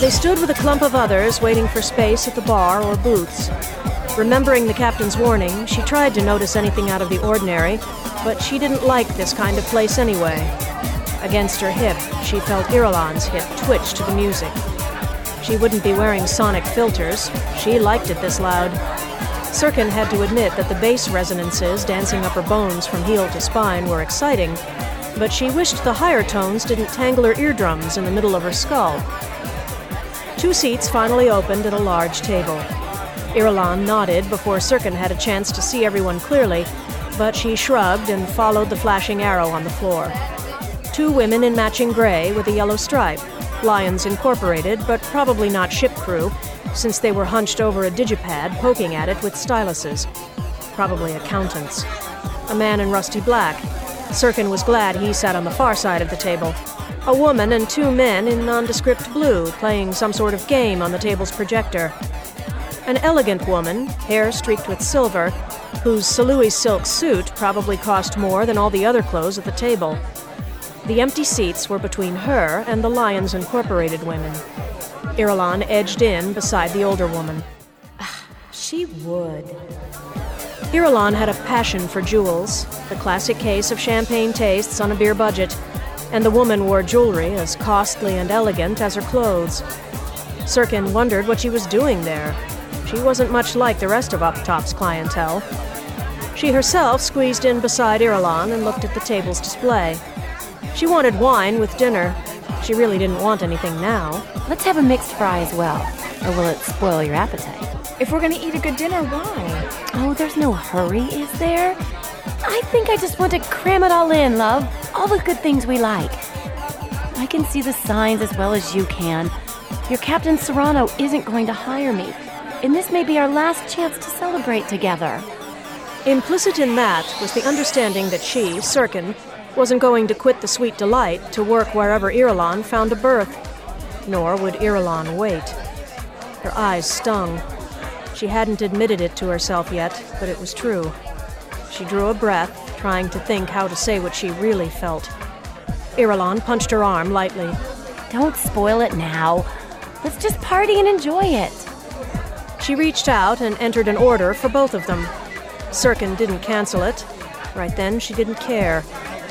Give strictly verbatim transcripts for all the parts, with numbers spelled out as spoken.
They stood with a clump of others waiting for space at the bar or booths. Remembering the captain's warning, she tried to notice anything out of the ordinary, but she didn't like this kind of place anyway. Against her hip, she felt Irulan's hip twitch to the music. She wouldn't be wearing sonic filters. She liked it this loud. Sirkin had to admit that the bass resonances dancing up her bones from heel to spine were exciting, but she wished the higher tones didn't tangle her eardrums in the middle of her skull. Two seats finally opened at a large table. Irulan nodded before Sirkin had a chance to see everyone clearly, but she shrugged and followed the flashing arrow on the floor. Two women in matching gray with a yellow stripe. Lions Incorporated, but probably not ship crew, since they were hunched over a digipad poking at it with styluses. Probably accountants. A man in rusty black. Sirkin was glad he sat on the far side of the table. A woman and two men in nondescript blue playing some sort of game on the table's projector. An elegant woman, hair streaked with silver, whose Salui silk suit probably cost more than all the other clothes at the table. The empty seats were between her and the Lions Incorporated women. Irulan edged in beside the older woman. She would. Irulan had a passion for jewels, the classic case of champagne tastes on a beer budget, and the woman wore jewelry as costly and elegant as her clothes. Sirkin wondered what she was doing there. She wasn't much like the rest of Uptop's clientele. She herself squeezed in beside Irulan and looked at the table's display. She wanted wine with dinner. She really didn't want anything now. Let's have a mixed fry as well, or will it spoil your appetite? If we're gonna eat a good dinner, why? Oh, there's no hurry, is there? I think I just want to cram it all in, love. All the good things we like. I can see the signs as well as you can. Your Captain Serrano isn't going to hire me, and this may be our last chance to celebrate together. Implicit in that was the understanding that she, Sirkin, wasn't going to quit the sweet delight to work wherever Irulan found a berth. Nor would Irulan wait. Her eyes stung. She hadn't admitted it to herself yet, but it was true. She drew a breath, trying to think how to say what she really felt. Irulan punched her arm lightly. Don't spoil it now. Let's just party and enjoy it. She reached out and entered an order for both of them. Sirkin didn't cancel it. Right then, she didn't care.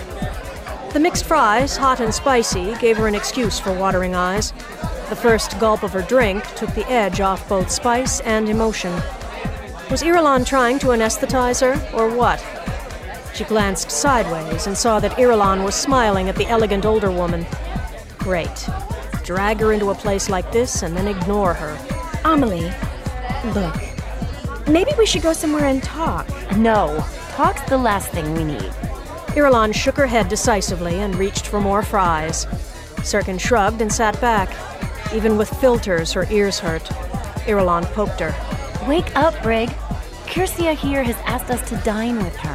The mixed fries, hot and spicy, gave her an excuse for watering eyes. The first gulp of her drink took the edge off both spice and emotion. Was Irulan trying to anesthetize her, or what? She glanced sideways and saw that Irulan was smiling at the elegant older woman. Great. Drag her into a place like this and then ignore her. Amelie, look. Maybe we should go somewhere and talk. No. Talk's the last thing we need. Irulan shook her head decisively and reached for more fries. Sirkin shrugged and sat back. Even with filters, her ears hurt. Irulan poked her. Wake up, Brig. Kirsia here has asked us to dine with her.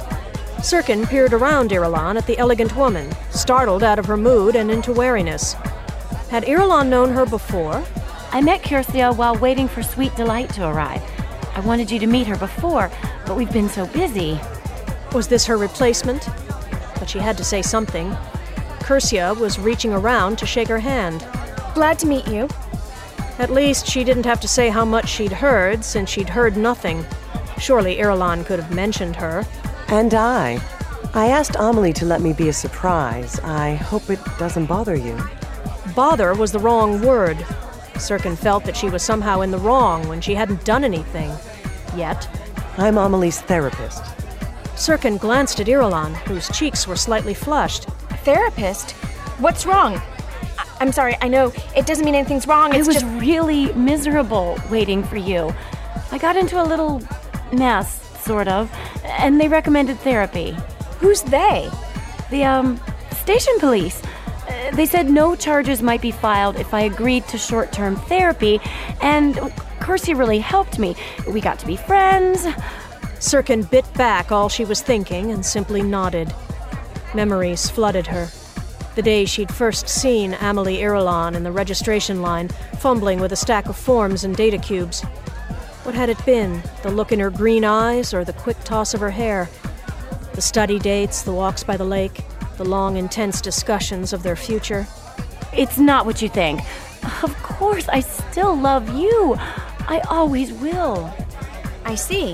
Sirkin peered around Irulan at the elegant woman, startled out of her mood and into wariness. Had Irulan known her before? I met Kirsia while waiting for Sweet Delight to arrive. I wanted you to meet her before, but we've been so busy. Was this her replacement? But she had to say something. Kirsia was reaching around to shake her hand. Glad to meet you. At least she didn't have to say how much she'd heard, since she'd heard nothing. Surely Irulan could have mentioned her. And I. I asked Amelie to let me be a surprise. I hope it doesn't bother you. Bother was the wrong word. Sirkin felt that she was somehow in the wrong when she hadn't done anything. Yet. I'm Amelie's therapist. Sirkin glanced at Irulan, whose cheeks were slightly flushed. Therapist? What's wrong? I- I'm sorry, I know it doesn't mean anything's wrong. It's I was just really miserable waiting for you. I got into a little mess, sort of, and they recommended therapy. Who's they? The, um, station police. Uh, they said no charges might be filed if I agreed to short-term therapy, and Kirsia really helped me. We got to be friends. Sirkin bit back all she was thinking and simply nodded. Memories flooded her. The day she'd first seen Amelie Irulan in the registration line, fumbling with a stack of forms and data cubes. What had it been? The look in her green eyes or the quick toss of her hair? The study dates, the walks by the lake, the long, intense discussions of their future. It's not what you think. Of course, I still love you. I always will. I see.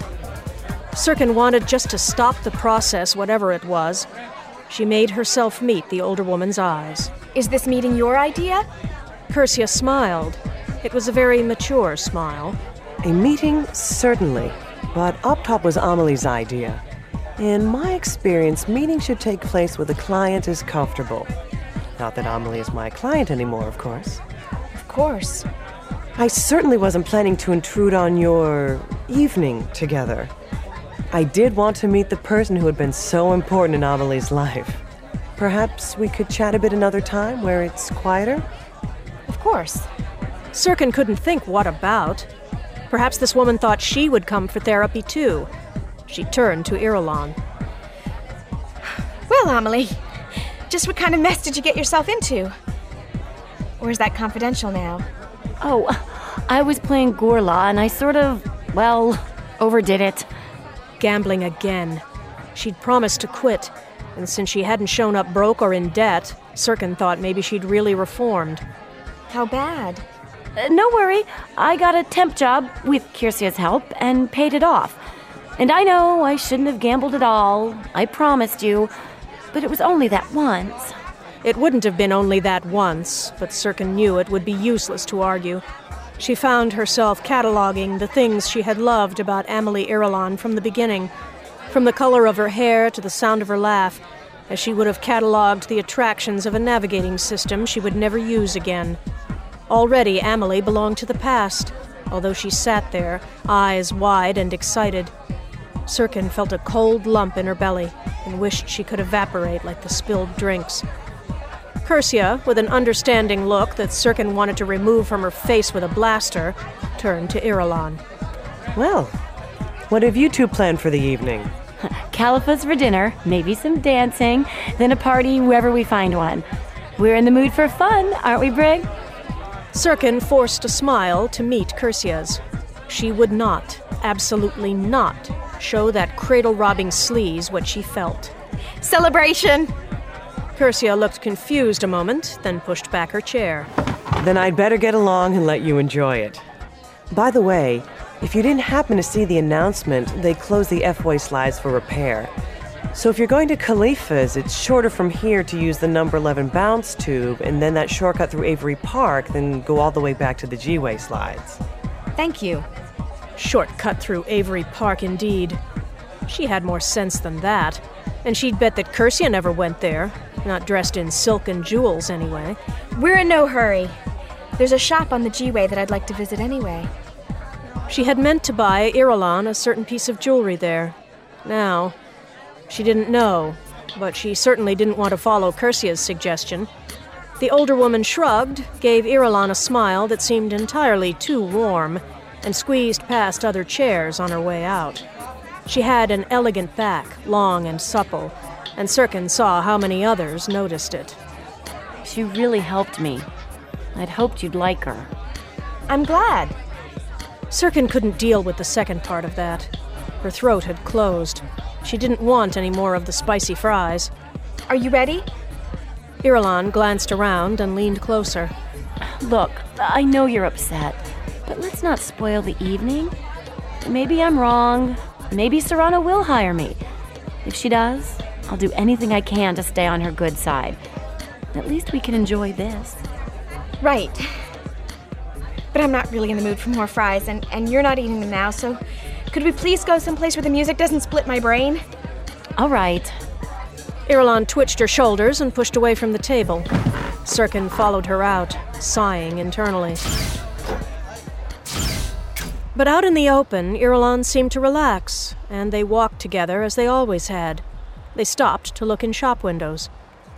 Sirkin wanted just to stop the process, whatever it was. She made herself meet the older woman's eyes. Is this meeting your idea? Curcia smiled. It was a very mature smile. A meeting, certainly. But up top was Amelie's idea. In my experience, meetings should take place where the client is comfortable. Not that Amelie is my client anymore, of course. Of course. I certainly wasn't planning to intrude on your evening together. I did want to meet the person who had been so important in Amelie's life. Perhaps we could chat a bit another time where it's quieter? Of course. Sirkin couldn't think what about. Perhaps this woman thought she would come for therapy too. She turned to Irulan. Well, Amelie, just what kind of mess did you get yourself into? Or is that confidential now? Oh, I was playing Gorla and I sort of, well, overdid it. Gambling again. She'd promised to quit, and since she hadn't shown up broke or in debt, Sirkin thought maybe she'd really reformed. How bad? Uh, no worry, I got a temp job with Curcia's help and paid it off. And I know I shouldn't have gambled at all, I promised you, but it was only that once. It wouldn't have been only that once, but Sirkin knew it would be useless to argue. She found herself cataloging the things she had loved about Amelie Irulan from the beginning, from the color of her hair to the sound of her laugh, as she would have cataloged the attractions of a navigating system she would never use again. Already Amelie belonged to the past, although she sat there, eyes wide and excited. Sirkin felt a cold lump in her belly and wished she could evaporate like the spilled drinks. Curcia, with an understanding look that Sirkin wanted to remove from her face with a blaster, turned to Irulan. Well, what have you two planned for the evening? Califas for dinner, maybe some dancing, then a party wherever we find one. We're in the mood for fun, aren't we, Brig? Sirkin forced a smile to meet Curcia's. She would not, absolutely not, show that cradle-robbing sleaze what she felt. Celebration! Curcia looked confused a moment, then pushed back her chair. Then I'd better get along and let you enjoy it. By the way, if you didn't happen to see the announcement, they closed the F-way slides for repair. So if you're going to Califas, it's shorter from here to use the number eleven bounce tube, and then that shortcut through Avery Park, then go all the way back to the G-way slides. Thank you. Shortcut through Avery Park, indeed. She had more sense than that, and she'd bet that Curcia never went there. Not dressed in silk and jewels, anyway. We're in no hurry. There's a shop on the G-way that I'd like to visit anyway. She had meant to buy Irulan a certain piece of jewelry there. Now, she didn't know, but she certainly didn't want to follow Curcia's suggestion. The older woman shrugged, gave Irulan a smile that seemed entirely too warm, and squeezed past other chairs on her way out. She had an elegant back, long and supple, and Sirkin saw how many others noticed it. She really helped me. I'd hoped you'd like her. I'm glad. Sirkin couldn't deal with the second part of that. Her throat had closed. She didn't want any more of the spicy fries. Are you ready? Irulan glanced around and leaned closer. Look, I know you're upset, but let's not spoil the evening. Maybe I'm wrong. Maybe Serrano will hire me. If she does, I'll do anything I can to stay on her good side. At least we can enjoy this. Right. But I'm not really in the mood for more fries, and, and you're not eating them now, so could we please go someplace where the music doesn't split my brain? All right. Irulan twitched her shoulders and pushed away from the table. Sirkin followed her out, sighing internally. But out in the open, Irulan seemed to relax, and they walked together as they always had. They stopped to look in shop windows.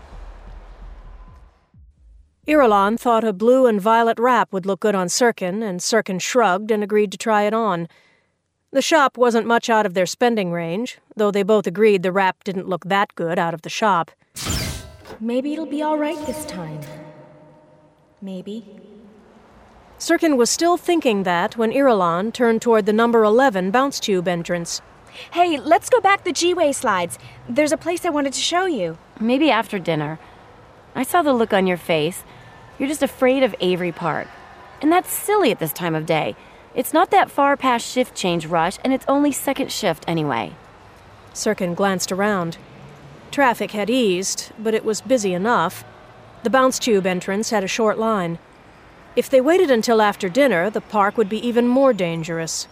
Irulan thought a blue and violet wrap would look good on Sirkin, and Sirkin shrugged and agreed to try it on. The shop wasn't much out of their spending range, though they both agreed the wrap didn't look that good out of the shop. Maybe it'll be all right this time. Maybe. Sirkin was still thinking that when Irulan turned toward the number eleven bounce tube entrance. Hey, let's go back the G-way slides. There's a place I wanted to show you. Maybe after dinner. I saw the look on your face. You're just afraid of Avery Park. And that's silly at this time of day. It's not that far past shift change rush, and it's only second shift anyway. Sirkin glanced around. Traffic had eased, but it was busy enough. The bounce tube entrance had a short line. If they waited until after dinner, the park would be even more dangerous.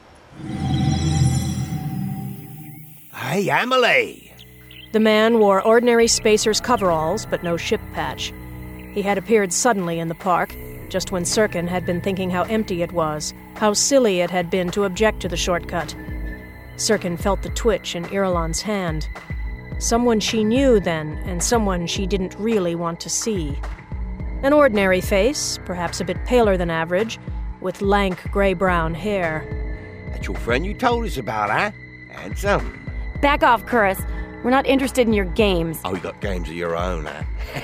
Hey, Amelie! The man wore ordinary spacer's coveralls, but no ship patch. He had appeared suddenly in the park, just when Sirkin had been thinking how empty it was, how silly it had been to object to the shortcut. Sirkin felt the twitch in Irulan's hand. Someone she knew then, and someone she didn't really want to see. An ordinary face, perhaps a bit paler than average, with lank gray-brown hair. That's your friend you told us about, huh? Handsome. Back off, Curris. We're not interested in your games. Oh, you got games of your own, huh?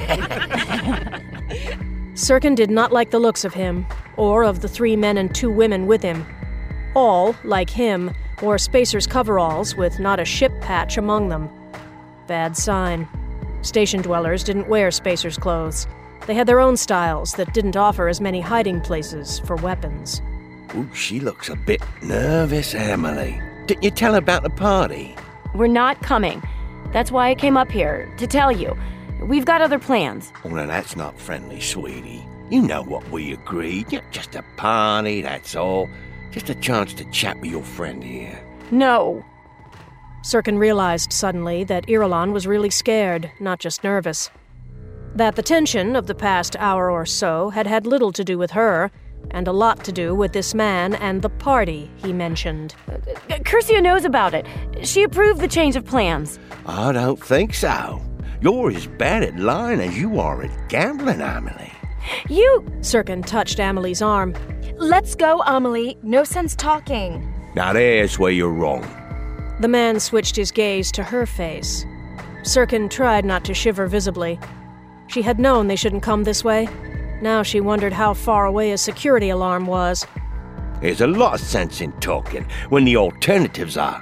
Sirkin did not like the looks of him, or of the three men and two women with him. All, like him, wore spacer's coveralls with not a ship patch among them. Bad sign. Station dwellers didn't wear spacer's clothes. They had their own styles that didn't offer as many hiding places for weapons. Ooh, she looks a bit nervous, Emily. Didn't you tell her about the party? We're not coming. That's why I came up here, to tell you. We've got other plans. Oh, no, that's not friendly, sweetie. You know what we agreed. Yeah, just a party, that's all. Just a chance to chat with your friend here. No. Sirkin realized suddenly that Irulan was really scared, not just nervous. That the tension of the past hour or so had had little to do with her, and a lot to do with this man and the party he mentioned. Curcia knows about it. She approved the change of plans. I don't think so. You're as bad at lying as you are at gambling, Amelie. You... Sirkin touched Amelie's arm. Let's go, Amelie. No sense talking. Now there's where you're wrong. The man switched his gaze to her face. Sirkin tried not to shiver visibly. She had known they shouldn't come this way. Now she wondered how far away a security alarm was. There's a lot of sense in talking when the alternatives are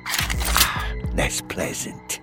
less pleasant.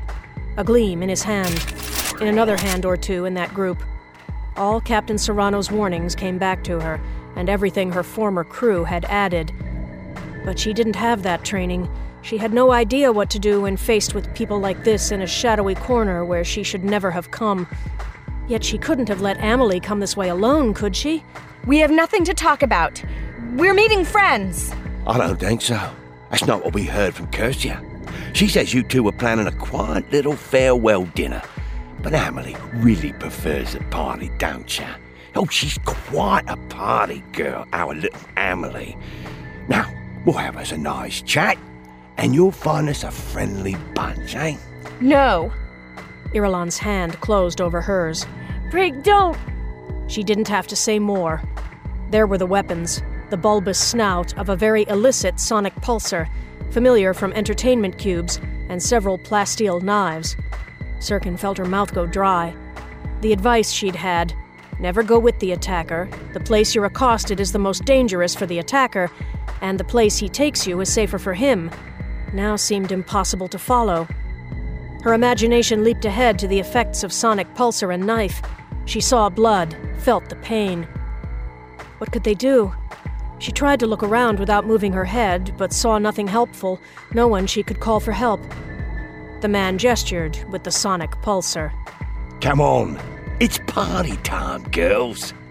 A gleam in his hand, in another hand or two in that group. All Captain Serrano's warnings came back to her, and everything her former crew had added. But she didn't have that training. She had no idea what to do when faced with people like this in a shadowy corner where she should never have come. Yet she couldn't have let Amelie come this way alone, could she? We have nothing to talk about. We're meeting friends. I don't think so. That's not what we heard from Curcia. She says you two were planning a quiet little farewell dinner. But Amelie really prefers the party, don't you? Oh, she's quite a party girl, our little Amelie. Now, we'll have us a nice chat, and you'll find us a friendly bunch, eh? No. Irulan's hand closed over hers. Brig, don't! She didn't have to say more. There were the weapons, the bulbous snout of a very illicit sonic pulsar, familiar from entertainment cubes, and several plasteel knives. Sirkin felt her mouth go dry. The advice she'd had, never go with the attacker, the place you're accosted is the most dangerous for the attacker, and the place he takes you is safer for him, now seemed impossible to follow. Her imagination leaped ahead to the effects of sonic pulsar and knife. She saw blood, felt the pain. What could they do? She tried to look around without moving her head, but saw nothing helpful, no one she could call for help. The man gestured with the sonic pulsar. Come on, it's party time, girls.